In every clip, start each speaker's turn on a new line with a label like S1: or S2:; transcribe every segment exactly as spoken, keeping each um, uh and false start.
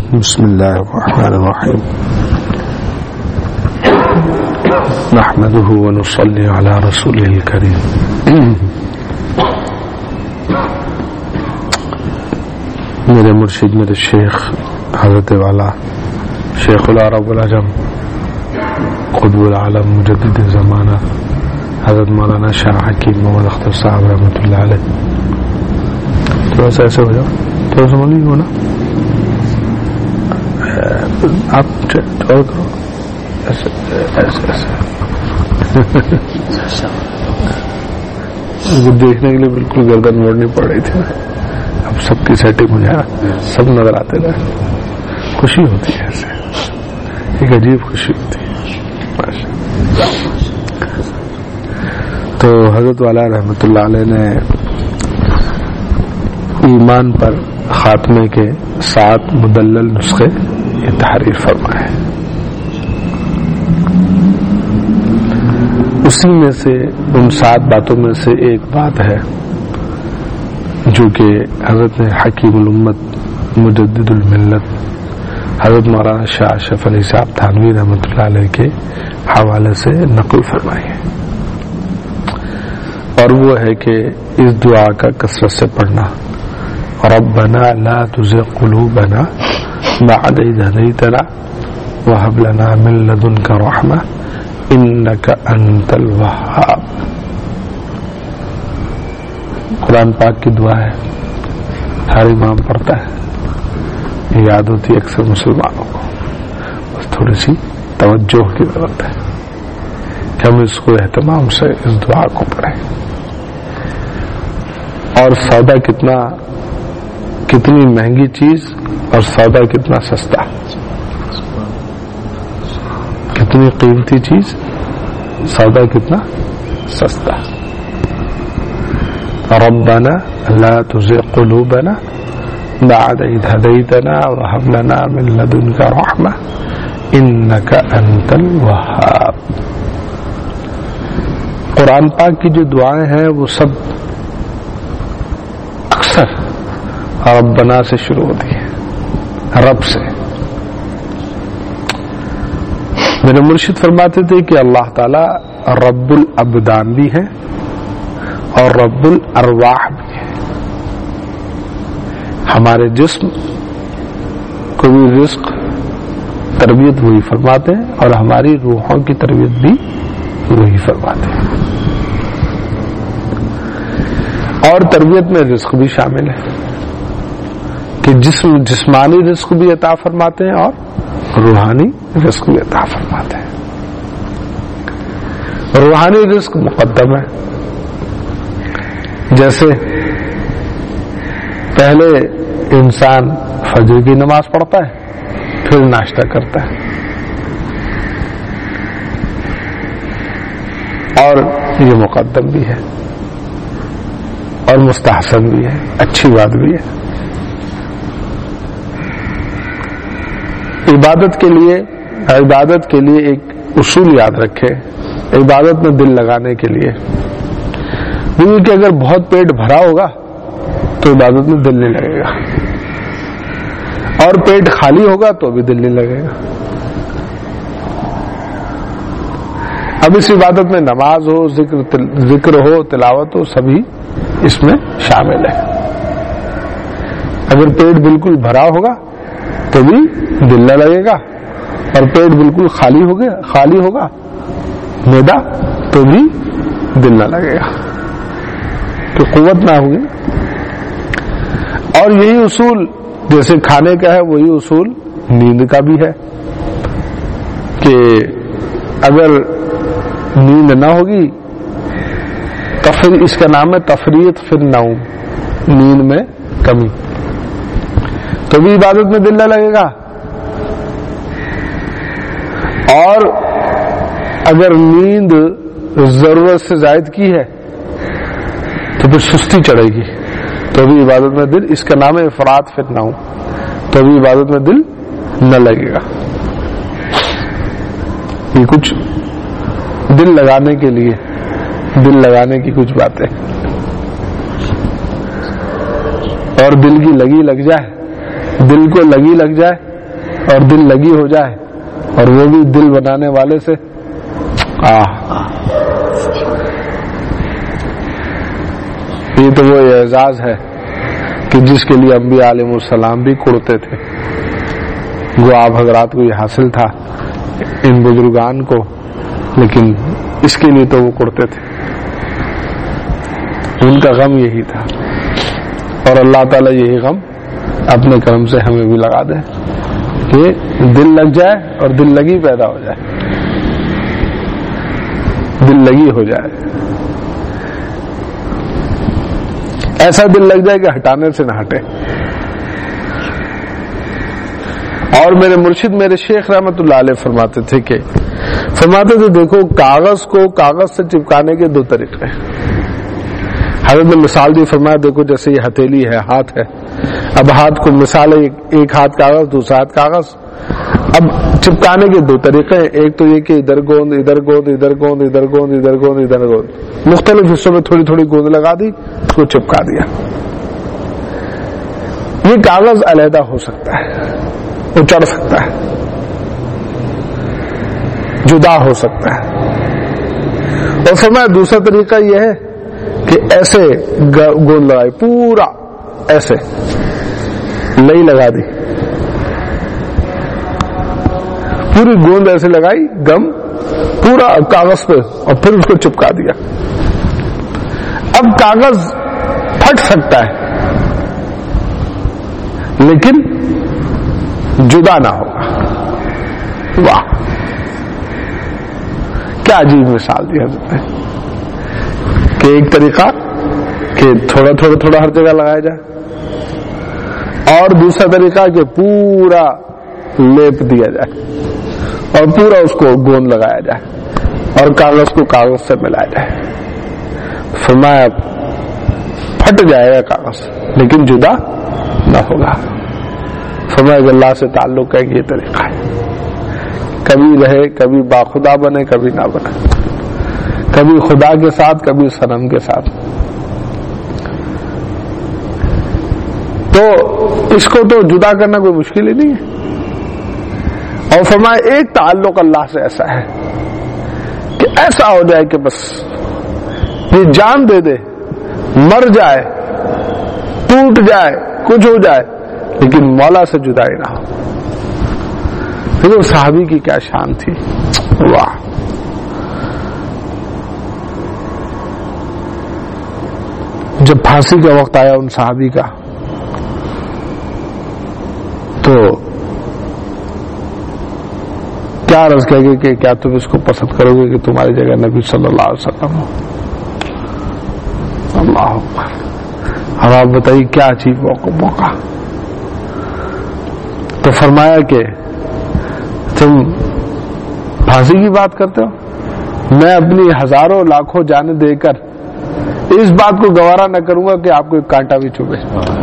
S1: بسم الله الرحمن الرحيم نحمده ونصلي على رسوله الكريم میرے مرشد میرے شیخ حضرت والا شیخ العرب والعجم قطب العالم مجدد زمانہ حضرت مولانا شاہ حکیم محمد اختر صاحب رحمۃ اللہ علیہ. تھوڑا سا ایسے ہو جاؤ, تھوڑا سا نہیں ہونا, آپ اور کرو ایسے ایسے ایسے دیکھنے کے لیے بالکل گردن موڑنی پڑ رہی تھی. اب سب کی سیٹنگ ہو جائے, سب نظر آتے رہے, خوشی ہوتی ہے ایسے, ایک عجیب خوشی ہوتی ہے. تو حضرت والا رحمۃ اللہ علیہ نے ایمان پر خاتمے کے سات مدلل نسخے یہ تحریر فرمائے. اسی میں سے ان سات باتوں میں سے ایک بات ہے جو کہ حضرت نے حکیم الامت مجدد الملت حضرت مولانا شاہ اشرف علی صاحب تھانوی رحمۃ اللہ علیہ کے حوالے سے نقل فرمائی ہے, اور وہ ہے کہ اس دعا کا کثرت سے پڑھنا, ربنا لا تزغ قلوبنا بعد إذ هديتنا وهب لنا من لدنك رحمة إنك أنت الوهاب. قرآن پاک کی دعا ہے, ہر امام پڑھتا ہے, یاد ہوتی ہے اکثر مسلمانوں کو, بس تھوڑی سی توجہ کی ضرورت ہے کہ ہم اس کو اہتمام سے اس دعا کو پڑھیں. اور سودا کتنا کتنی مہنگی چیز اور سودا کتنا سستا, کتنی قیمتی چیز, سودا کتنا سستا. ربنا لا تزغ قلوبنا بعد إذ هديتنا وهب لنا من لدنك رحمة إنك أنت الوهاب. قرآن پاک کی جو دعائیں ہیں وہ سب اکثر ربنا سے شروع ہوتی ہے, رب سے. میرے مرشد فرماتے تھے کہ اللہ تعالی رب الابدان بھی ہے اور رب الارواح بھی ہے. ہمارے جسم کو بھی رزق تربیت وہی فرماتے ہیں اور ہماری روحوں کی تربیت بھی وہی فرماتے ہیں, اور تربیت میں رزق بھی شامل ہے کہ جسم جسمانی رزق بھی عطا فرماتے ہیں اور روحانی رزق بھی عطا فرماتے ہیں. روحانی رزق مقدم ہے, جیسے پہلے انسان فجر کی نماز پڑھتا ہے پھر ناشتہ کرتا ہے, اور یہ مقدم بھی ہے اور مستحسن بھی ہے, اچھی بات بھی ہے. عبادت کے لیے عبادت کے لیے ایک اصول یاد رکھے, عبادت میں دل لگانے کے لیے, کہ اگر بہت پیٹ بھرا ہوگا تو عبادت میں دل نہیں لگے گا, اور پیٹ خالی ہوگا تو بھی دل نہیں لگے گا. اب اس عبادت میں نماز ہو, ذکر ذکر ہو, تلاوت ہو, سبھی اس میں شامل ہے. اگر پیٹ بالکل بھرا ہوگا تو بھی دل نہ لگے گا, اور پیٹ بالکل خالی ہو گیا خالی ہوگا میدا تو بھی دل نہ لگے گا, تو قوت نہ ہوگی. اور یہی اصول جیسے کھانے کا ہے وہی اصول نیند کا بھی ہے کہ اگر نیند نہ ہوگی تو پھر اس کا نام ہے تفریط فی النوم, نیند میں کمی, تو بھی عبادت میں دل نہ لگے گا. اور اگر نیند ضرورت سے زائد کی ہے تو پھر سستی چڑھے گی, تو بھی عبادت میں دل, اس کا نام ہے افراط فی النوم, تو بھی عبادت میں دل نہ لگے گا. یہ کچھ دل لگانے کے لیے دل لگانے کی کچھ باتیں, اور دل کی لگی لگ جائے, دل کو لگی لگ جائے اور دل لگی ہو جائے، اور وہ بھی دل بنانے والے سے، آہ یہ تو وہ اعزاز ہے کہ جس کے لیے انبیاء علیہ السلام بھی کڑتے تھے. وہ آپ حضرات کو یہ حاصل تھا ان بزرگان کو، لیکن اس کے لیے تو وہ کڑتے تھے. ان کا غم یہی تھا، اور اللہ تعالیٰ یہی غم اپنے کرم سے ہمیں بھی لگا دے کہ دل لگ جائے اور دل لگی پیدا ہو جائے، دل لگی ہو جائے، ایسا دل لگ جائے کہ ہٹانے سے نہ ہٹے. اور میرے مرشد میرے شیخ رحمت اللہ علیہ فرماتے تھے کہ فرماتے تھے دیکھو کاغذ کو کاغذ سے چپکانے کے دو طریقے. حضرت نے مثال دی، فرمایا دیکھو جیسے یہ ہتھیلی ہے، ہاتھ ہے، اب ہاتھ کو مثال ہے ایک ہاتھ کاغذ دوسرا ہاتھ کاغذ. اب چپکانے کے دو طریقے ہیں، ایک تو یہ کہ ادھر گوند ادھر گوند ادھر گوند ادھر گوند ادھر گوند ادھر گوند، مختلف حصوں میں تھوڑی تھوڑی گوند لگا دی، اس کو چپکا دیا. یہ کاغذ علیحدہ ہو سکتا ہے، وہ چڑھ سکتا ہے، جدا ہو سکتا ہے. اور فرمایا دوسرا طریقہ یہ ہے کہ ایسے گوند لگائی، پورا ایسے لئی لگا دی، پوری گوند ایسے لگائی گم پورا کاغذ پہ، اور پھر اس کو چپکا دیا. اب کاغذ پھٹ سکتا ہے لیکن جدا نہ ہوگا. واہ کیا عجیب مثال دی حضرت نے کہ ایک طریقہ کہ تھوڑا تھوڑا تھوڑا ہر جگہ لگایا جائے، اور دوسرا طریقہ کہ پورا لیپ دیا جائے اور پورا اس کو گوند لگایا جائے اور کاغذ کو کاغذ سے ملایا جائے. فرمایا پھٹ جائے گا کاغذ لیکن جدا نہ ہوگا. فرمایا کہ اللہ سے تعلق کا یہ طریقہ ہے، کبھی رہے، کبھی باخدا بنے، کبھی نہ بنے، کبھی خدا کے ساتھ کبھی صنم کے ساتھ. تو اس کو تو جدا کرنا کوئی مشکل ہی نہیں ہے. اور فرمایا ایک تعلق اللہ سے ایسا ہے کہ ایسا ہو جائے کہ بس یہ جان دے دے، مر جائے، ٹوٹ جائے، کچھ ہو جائے، لیکن مولا سے جدائی نہ ہو. دیکھو صحابی کی کیا شان تھی، واہ. جب پھانسی کا وقت آیا ان صحابی کا تو کیا عرض کہے گے کہ کیا تم اس کو پسند کرو گے کہ تمہاری جگہ نبی صلی اللہ علیہ وسلم ہو. اللہ اکبر. اب آپ بتائیے کیا عجیب موقع. تو فرمایا کہ تم پھانسی کی بات کرتے ہو، میں اپنی ہزاروں لاکھوں جانیں دے کر اس بات کو گوارا نہ کروں گا کہ آپ کو ایک کانٹا بھی چبھے.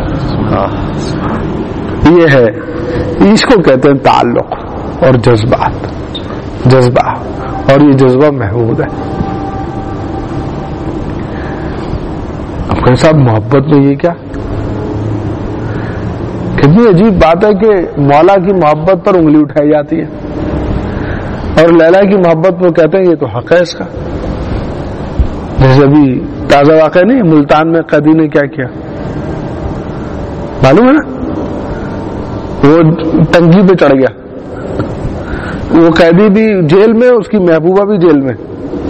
S1: یہ ہے، اس کو کہتے ہیں تعلق اور جذبات، جذبہ، اور یہ جذبہ محمود ہے. اب کہ صاحب محبت میں یہ کیا کتنی عجیب بات ہے کہ مولا کی محبت پر انگلی اٹھائی جاتی ہے اور لیلا کی محبت میں کہتے ہیں یہ تو حق ہے اس کا. جیسے ابھی تازہ واقعہ نہیں، ملتان میں قیدی نے کیا کیا معلوم ہے نا، وہ ٹنکی پہ چڑھ گیا، وہ قیدی بھی جیل میں، اس کی محبوبہ بھی جیل میں.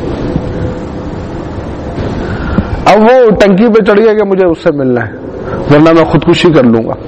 S1: اب وہ ٹنکی پہ چڑھ گیا کہ مجھے اس سے ملنا ہے ورنہ میں خودکشی کر لوں گا.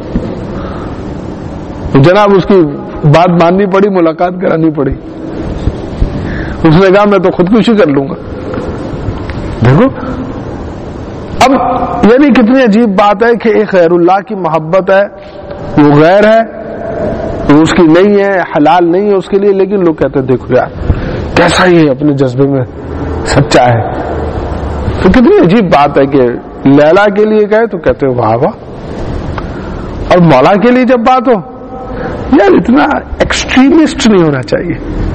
S1: جناب اس کی بات ماننی پڑی، ملاقات کرانی پڑی. اس نے کہا میں تو خودکشی کر لوں گا. دیکھو اب یعنی کتنی عجیب بات ہے کہ ایک غیر اللہ کی محبت ہے، وہ غیر ہے، وہ اس کی نہیں ہے، حلال نہیں ہے اس کے لیے، لیکن لوگ کہتے ہیں دیکھو یار کیسا یہ اپنے جذبے میں سچا ہے. تو کتنی عجیب بات ہے کہ لیلا کے لیے کہے تو کہتے ہو واہ واہ، اور مولا کے لیے جب بات ہو یار اتنا ایکسٹریمسٹ نہیں ہونا چاہیے،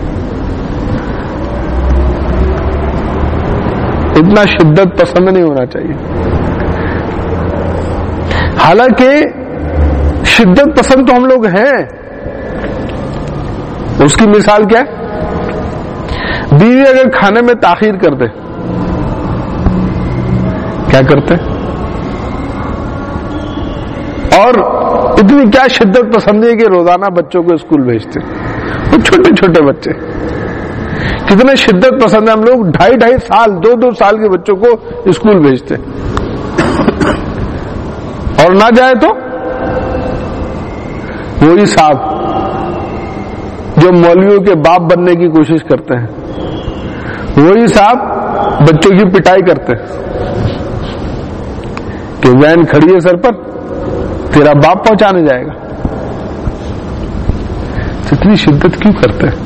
S1: اتنا شدت پسند نہیں ہونا چاہیے. حالانکہ شدت پسند تو ہم لوگ ہیں، اس کی مثال کیا ہے؟ بیوی اگر کھانے میں تاخیر کر دے، کیا کرتے؟ اور اتنی کیا شدت پسندی ہے کہ روزانہ بچوں کو اسکول بھیجتے، وہ چھوٹے چھوٹے بچے کتنے شدت پسند ہے. ہم لوگ ڈھائی ڈھائی سال دو دو سال کے بچوں کو اسکول بھیجتے، اور نہ جائے تو وہی صاحب جو مولویوں کے باپ بننے کی کوشش کرتے ہیں، وہی صاحب بچوں کی پٹائی کرتے ہیں کہ وین کھڑی ہے سر پر، تیرا باپ پہنچانے جائے گا. اتنی شدت کیوں کرتے ہیں؟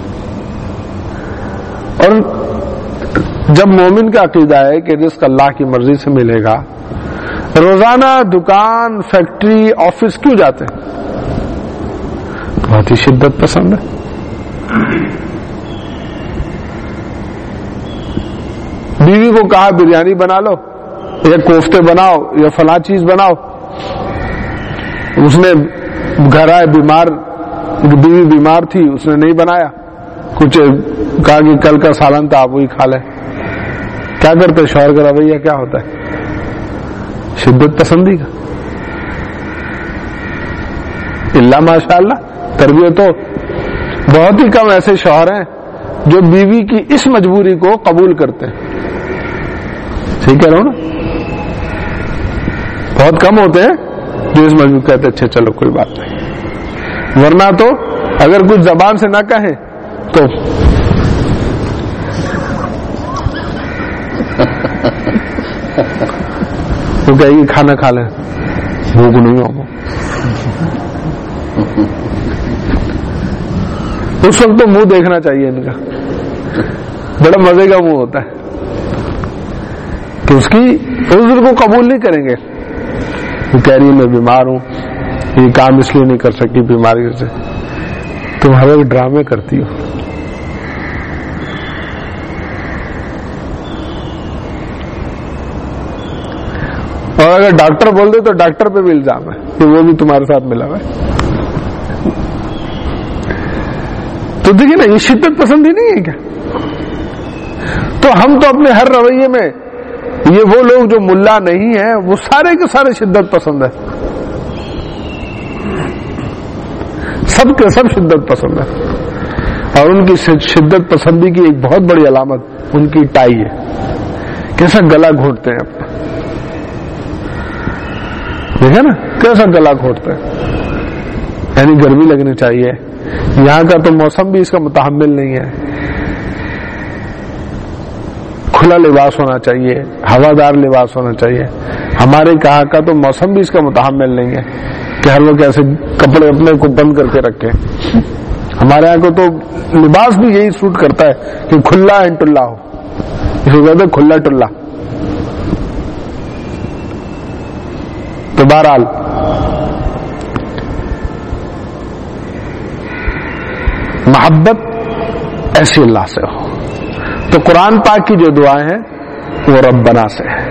S1: اور جب مومن کا عقیدہ ہے کہ رزق اللہ کی مرضی سے ملے گا، روزانہ دکان فیکٹری آفس کیوں جاتے ہیں؟ بہت ہی شدت پسند ہے. بیوی کو کہا بریانی بنا لو یا کوفتے بناؤ یا فلاں چیز بناؤ، اس نے گھر آئے بیمار، بیوی بیمار تھی، اس نے نہیں بنایا، کچھ کہا کہ کل کا سالن تھا آپ وہی کھا لیں. کیا کرتے شوہر کا رویہ کیا ہوتا ہے؟ شدت پسندی کا. اللہ ماشاء اللہ تربیت ہو. بہت ہی کم ایسے شوہر ہیں جو بیوی کی اس مجبوری کو قبول کرتے ہیں. ٹھیک کہہ رہا ہوں نا؟ بہت کم ہوتے ہیں جو اس مجبور کہتے اچھا چلو کوئی بات نہیں، ورنہ تو اگر کچھ زبان سے نہ کہیں تو وہ کہے گی کھانا کھا لیں، بھوک نہیں ہوگا. اس وقت تو منہ دیکھنا چاہیے ان کا، بڑا مزے کا منہ ہوتا ہے کہ اس کی عذر کو قبول نہیں کریں گے. وہ کہہ رہی میں بیمار ہوں، یہ کام اس لیے نہیں کر سکی بیماری سے. تم ہر وقت ڈرامے کرتی ہو. اور اگر ڈاکٹر بول دے تو ڈاکٹر پہ بھی الزام ہے کہ وہ بھی تمہارے ساتھ ملا ہوا ہے. تو دیکھیے نا، یہ شدت پسندی نہیں ہے کیا؟ تو ہم تو اپنے ہر رویے میں، یہ وہ لوگ جو ملا نہیں ہیں وہ سارے کے سارے شدت پسند ہے، سب کے سب شدت پسند ہے. اور ان کی شدت پسندی کی ایک بہت بڑی علامت ان کی ٹائی ہے. کیسا گلا گھونٹتے ہیں اپنا، دیکھیں نا کیسا گلا گھونٹتے ہیں. یعنی گرمی لگنی چاہیے. یہاں کا تو موسم بھی اس کا متحمل نہیں ہے. کھلا لباس ہونا چاہیے، ہوادار لباس ہونا چاہیے. ہمارے کہاں کا تو موسم بھی اس کا متحمل نہیں ہے کہ ہر لوگ ایسے کپڑے اپنے کو بند کر کے رکھیں. ہمارے یہاں کو تو لباس بھی یہی سوٹ کرتا ہے کہ کھلا اینڈ ٹلا ہو، اس کو کہتے ہیں کھلا ٹلا. تو بہرحال محبت ایسی اللہ سے ہو. تو قرآن پاک کی جو دعائیں ہیں وہ ربنا سے ہے.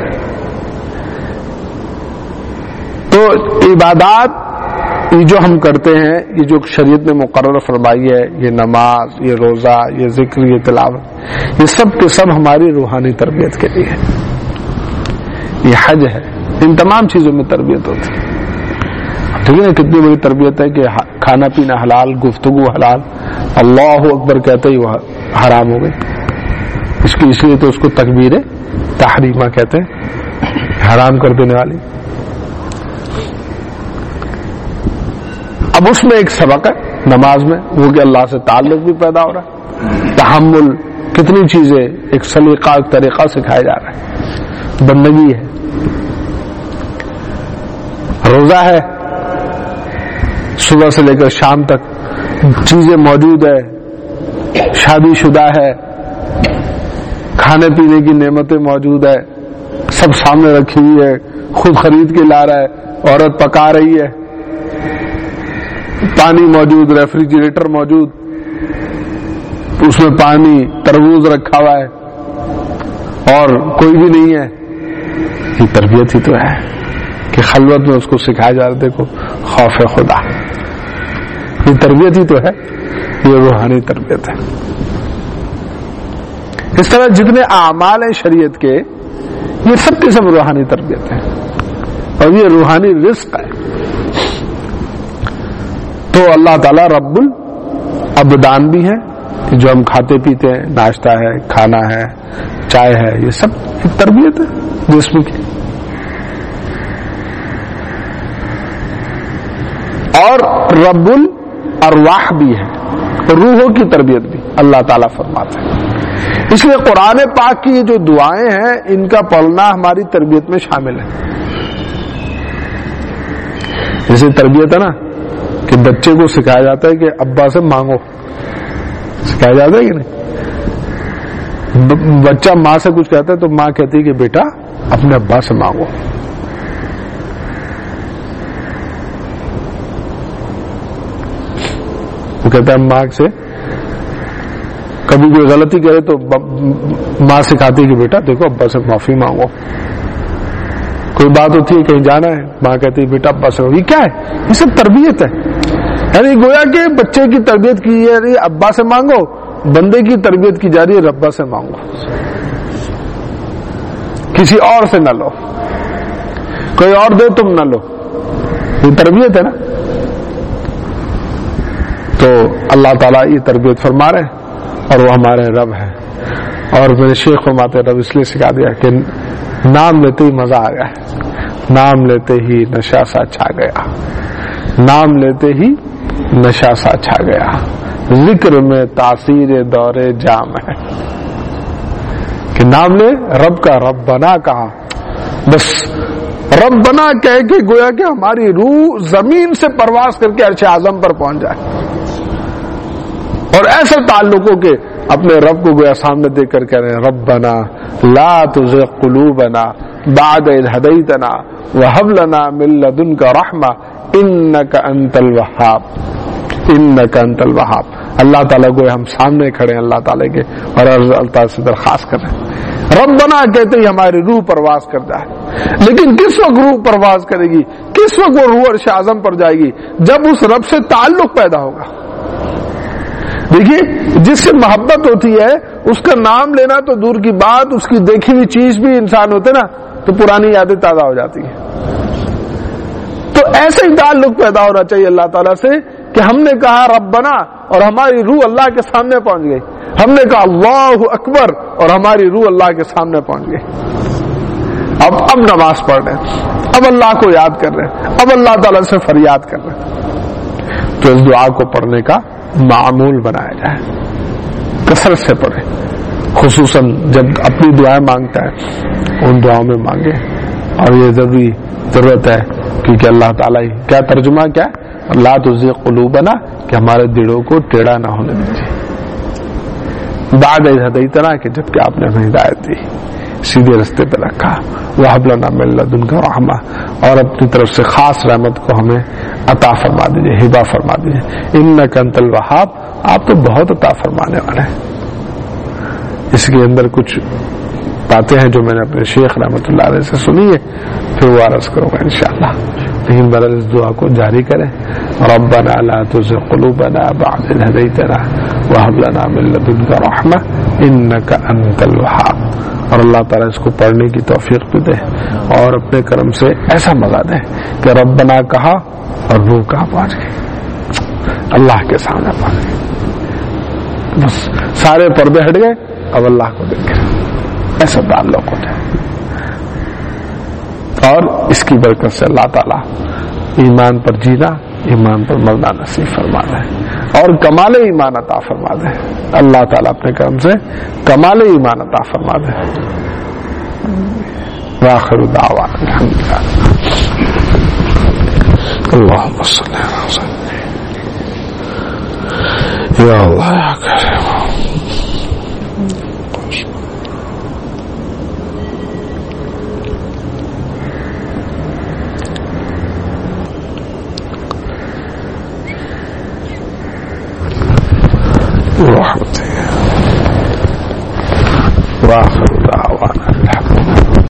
S1: تو عبادات یہ جو ہم کرتے ہیں، یہ جو شریعت نے مقرر فرمائی ہے، یہ نماز، یہ روزہ، یہ ذکر، یہ تلاوت، یہ سب کے سب ہماری روحانی تربیت کے لیے ہے. یہ حج ہے، ان تمام چیزوں میں تربیت ہوتی ہے. ٹھیک ہے نا؟ کتنی بڑی تربیت ہے کہ کھانا پینا حلال، گفتگو حلال، اللہ اکبر کہتے ہی وہ حرام ہو گئی. اس کی اس لیے تو اس کو تکبیر تحریمہ کہتے ہیں، حرام کر دینے والی. اب اس میں ایک سبق ہے نماز میں، وہ کہ اللہ سے تعلق بھی پیدا ہو رہا ہے. تحمل، کتنی چیزیں ایک سلیقہ، ایک طریقہ سکھایا جا رہا ہے. بندگی ہے، روزہ ہے، صبح سے لے کر شام تک چیزیں موجود ہے، شادی شدہ ہے، کھانے پینے کی نعمتیں موجود ہے، سب سامنے رکھی ہوئی ہے، خود خرید کے لا رہا ہے، عورت پکا رہی ہے، پانی موجود، ریفریجریٹر موجود، اس میں پانی، تربوز رکھا ہوا ہے، اور کوئی بھی نہیں ہے. یہ تربیت ہی تو ہے کہ خلوت میں اس کو سکھایا جا رہا ہے. دیکھو خوف خدا، یہ تربیت ہی تو ہے. یہ روحانی تربیت ہے. اس طرح جتنے اعمال ہیں شریعت کے یہ سب کی سب روحانی تربیت ہے اور یہ روحانی رزق ہے. تو اللہ تعالیٰ رب الابدان بھی ہے، جو ہم کھاتے پیتے ہیں، ناشتہ ہے، کھانا ہے، چائے ہے، یہ سب ایک تربیت ہے جسم کی. اور رب الارواح بھی ہے، روحوں کی تربیت بھی اللہ تعالیٰ فرماتے ہیں. اس لیے قرآن پاک کی یہ جو دعائیں ہیں ان کا پڑھنا ہماری تربیت میں شامل ہے. جیسے تربیت ہے نا کہ بچے کو سکھایا جاتا ہے کہ ابا سے مانگو، سکھایا جاتا ہے کہ نہیں؟ بچہ ماں سے کچھ کہتا ہے تو ماں کہتی ہے کہ بیٹا اپنے ابا سے مانگو. وہ کہتا ہے ماں سے کبھی کوئی غلطی کرے تو ماں سکھاتی ہے کہ بیٹا دیکھو ابا سے معافی مانگو. کوئی بات ہوتی ہے کہیں جانا ہے، ماں کہتی ہے بیٹا ابا سے. یہ کیا ہے؟ یہ سب تربیت ہے. یعنی گویا کہ بچے کی تربیت کی جا رہی ہے ابا سے مانگو، بندے کی تربیت کی جا رہی ہے ربا سے مانگو. کسی اور سے نہ لو، کوئی اور دے تم نہ لو. یہ تربیت ہے نا. تو اللہ تعالیٰ یہ تربیت فرما رہے ہیں اور وہ ہمارے رب ہے. اور میرے شیخ فرماتے رب اس لیے سکھا دیا کہ نام لیتے ہی مزہ آ گیا، نام لیتے ہی نشہ سا چھا گیا، نام لیتے ہی نشہ سا چھا گیا، ذکر میں تاثیر دور جام ہے. کہ نام لے رب کا، رب بنا کہا، بس رب بنا کہہ کے گویا کہ ہماری روح زمین سے پرواز کر کے عرش اعظم پر پہنچ جائے. اور ایسے تعلقوں کے اپنے رب کو گویا سامنے دیکھ کر کہہ رہے ہیں ربنا لا تزغ قلوبنا بعد اذ ہدیتنا وہب لنا من لدنک رحمہ انک انت الوہاب، انک انت الوہاب. اللہ تعالیٰ کو ہم سامنے کھڑے ہیں اللہ تعالیٰ کے اور اللہ تعالیٰ سے درخواست کر رہے ہیں. ربنا کہتے ہی ہماری روح پرواز کرتا ہے. لیکن کس وقت روح پرواز کرے گی، کس وقت وہ روح عرش اعظم پر جائے گی؟ جب اس رب سے تعلق پیدا ہوگا. دیکھیے جس سے محبت ہوتی ہے اس کا نام لینا تو دور کی بات، اس کی دیکھی ہوئی چیز بھی انسان ہوتے نا تو پرانی یادیں تازہ ہو جاتی ہیں. تو ایسے ہی تعلق پیدا ہونا چاہیے اللہ تعالیٰ سے کہ ہم نے کہا ربنا اور ہماری روح اللہ کے سامنے پہنچ گئی. ہم نے کہا اللہ اکبر اور ہماری روح اللہ کے سامنے پہنچ گئی. اب اب نماز پڑھ رہے ہیں، اب اللہ کو یاد کر رہے ہیں، اب اللہ تعالیٰ سے فریاد کر رہے ہیں. تو اس دعا کو پڑھنے کا معمول بنایا جائے، کثرت سے پڑھے. خصوصاً جب اپنی دعائیں مانگتا ہے ان دعاؤں میں مانگے. اور یہ ضروری ضرورت ہے کیونکہ اللہ تعالیٰ ہی کیا ترجمہ کیا ہے لا تزغ قلوبنا کہ ہمارے دلوں کو ٹیڑھا نہ ہونے دیجیے. بعد اذ ہدیتنا کہ جب کہ آپ نے ہمیں ہدایت دی، سیدھے رستے پہ رکھا. وہب لنا من لدنک رحمہ اور اپنی طرف سے خاص رحمت کو ہمیں عطا فرما دیجیے، ہبہ فرما دیجیے. انک انت الوہاب، آپ تو بہت عطا فرمانے والے ہیں. اس کے اندر کچھ باتیں ہیں جو میں نے اپنے شیخ رحمۃ اللہ علیہ سے سنی ہے، پھر وہ عرض کروں گا انشاءاللہ. لیکن برل اس دعا کو جاری کریں. ربنا لا تزغ قلوبنا بعد إذ هديتنا وهب لنا من لدنك رحمة إنك أنت الوهاب. اور اللہ تعالیٰ اس کو پڑھنے کی توفیق بھی دے اور اپنے کرم سے ایسا مزہ دے کہ ربنا کہا اور روح کہاں پہنچ گئی، اللہ کے سامنے پہنچ گئی. بس سارے پردے ہٹ گئے، اب اللہ کو دیکھ گئے، ایسا تعلق ہو جائے. اور اس کی برکت سے اللہ تعالیٰ ایمان پر جینا، ایمان پر مرنا نصیب فرما دے اور کمال ایمان عطا فرما دے. اللہ تعالیٰ اپنے کرم سے کمال ایمان عطا فرما دے. وآخر دعوانا الحمدللہ. اللہم صلی اللہ علیہ وسلم. یا اللہ یا کریم. رحمتہ. واخر